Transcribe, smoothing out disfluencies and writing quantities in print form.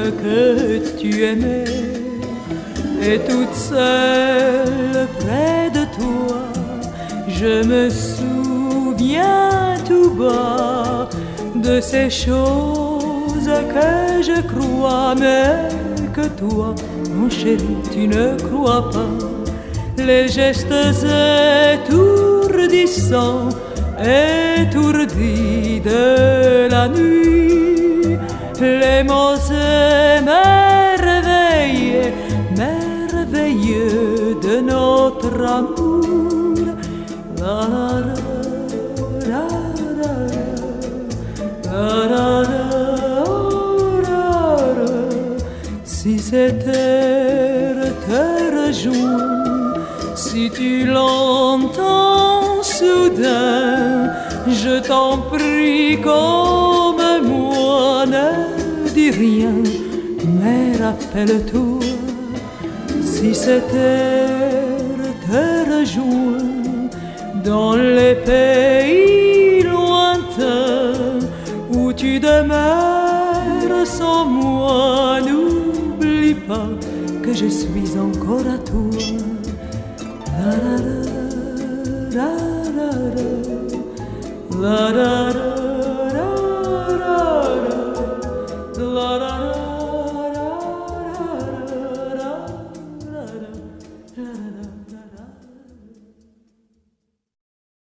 que tu aimais. Et toute seule près de toi, je me souviens tout bas de ces choses que je crois, mais que toi, mon chéri, tu ne crois pas. Les gestes étourdissants, étourdis de la nuit, les mots émerveillés, merveilleux de notre amour. La la la la la la la la. Si cette terre te rejoint, si tu l'entends soudain, je t'en prie comme moi, ne dis rien, mais rappelle-toi. Si cette terre te rejoint dans les pays lointains où tu demeures sans moi, n'oublie pas que je suis encore à toi. La la la la la la la la.